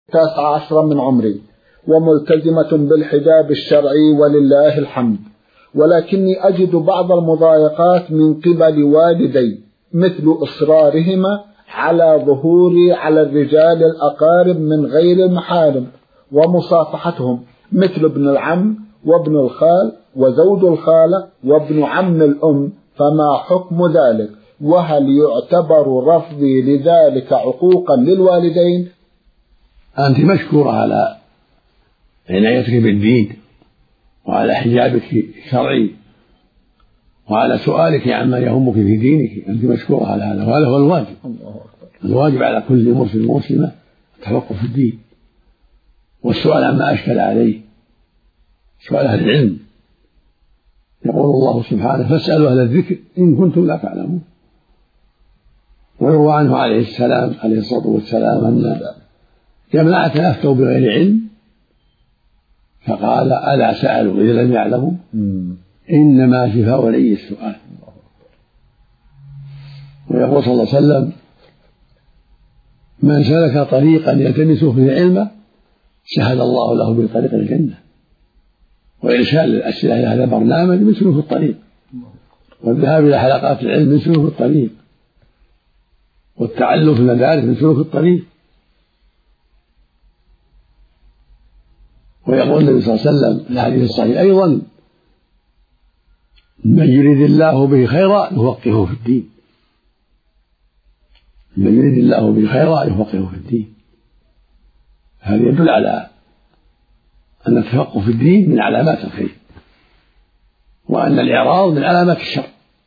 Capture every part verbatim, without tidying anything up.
تاسع عشرا من عمري وملتزمة بالحجاب الشرعي ولله الحمد، ولكني أجد بعض المضايقات من قبل والدي، مثل إصرارهما على ظهوري على الرجال الأقارب من غير المحارم ومصافحتهم، مثل ابن العم وابن الخال وزوج الخالة وابن عم الأم، فما حكم ذلك؟ وهل يعتبر رفضي لذلك عقوقا للوالدين؟ أنت مشكورة على عنايتك بالدين وعلى حجابك الشرعي وعلى سؤالك عما يهمك في دينك، أنت مشكورة على هذا، وهذا هو الواجب. الواجب على كل مسلم مسلمة التفقه في الدين والسؤال عما أشكل عليه، سؤال أهل العلم. يقول الله سبحانه: فاسألوا أهل الذكر إن كنتم لا تعلمون. ويروى عنه عليه السلام عليه الصلاة والسلام أن جماعة أفتوا بغير علم فقال: ألا سألوا إذا لم يعلموا؟ إنما شفاء العي السؤال. ويقول صلى الله عليه وسلم: من سلك طريقا يلتمس فيه علما سهل الله له بطريق الجنة. وإرسال الأسئلة إلى هذا البرنامج من سلوك الطريق، والذهاب إلى حلقات العلم من سلوك الطريق، والتعلم في المدارس من سلوك الطريق. ويقول النبي صلى الله عليه وسلم في الحديث الصحيح أيضا: من يريد الله به خيرا يفقهه في الدين. من يريد الله به خيرا يفقهه في الدين. هذا يدل على أن التفقه في الدين من علامات الخير، وأن الإعراض من علامات الشر.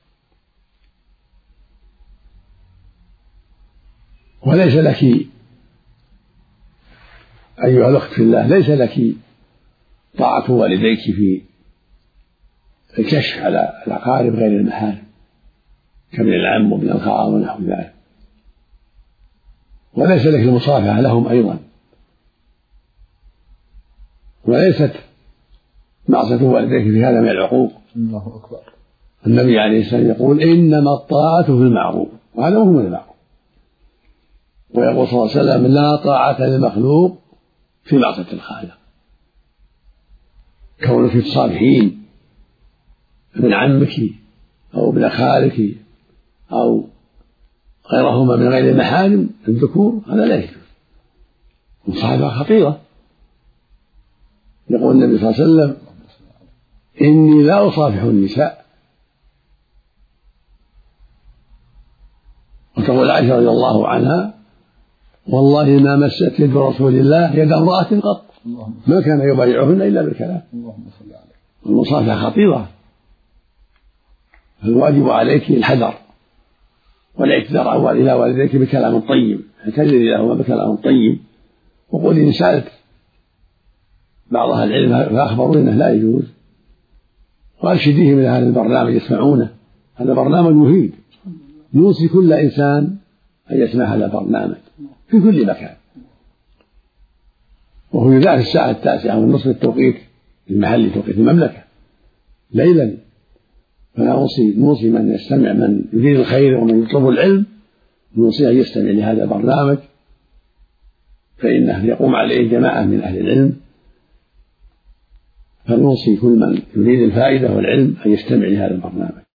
وليس لك أيها الأخت في الله، ليس لك طاعة والديك في الكشف على الأقارب غير المحارم كابن العم وابن الخال ونحو ذلك، وليس لك المصافحة لهم أيضا، وليست معصية والديك في هذا من العقوق. الله أكبر. النبي عليه السلام يقول: إنما الطاعة في المعروف، وهذا هو من المعروف. ويقول صلى الله عليه وسلم: لا طاعة للمخلوق في معصية الخالق. كونك تصافحين ابن عمك أو ابن خالك أو غيرهما من غير المحارم الذكور، هذا لا يجوز، مصاحبة خطيرة. يقول النبي صلى الله عليه وسلم: إني لا أصافح النساء. وتقول عائشة رضي الله عنها: والله ما مست يد رسول الله يد امرأة قط، ما كان يبايعهن إلا بالكلام. المصافحة خطيرة، فالواجب عليك الحذر والاعتذار إلى والديك بكلام طيب، اعتذري لهما بكلام طيب، وقولي إن سألت بعض أهل العلم فأخبروا أنه لا يجوز، وأرشديهم إلى هذا البرنامج يسمعونه. هذا برنامج مفيد، نوصي كل إنسان أن يسمع هذا البرنامج في كل مكان، وهو يذاع في الساعة التاسعة والنصف التوقيت المحلي توقيت المملكة ليلا. فنوصي نوصي من يستمع، من يريد الخير ومن يطلب العلم، نوصي أن يستمع لهذا البرنامج، فإنه يقوم عليه جماعة من أهل العلم. فنوصي كل من يريد الفائدة والعلم أن يستمع لهذا البرنامج.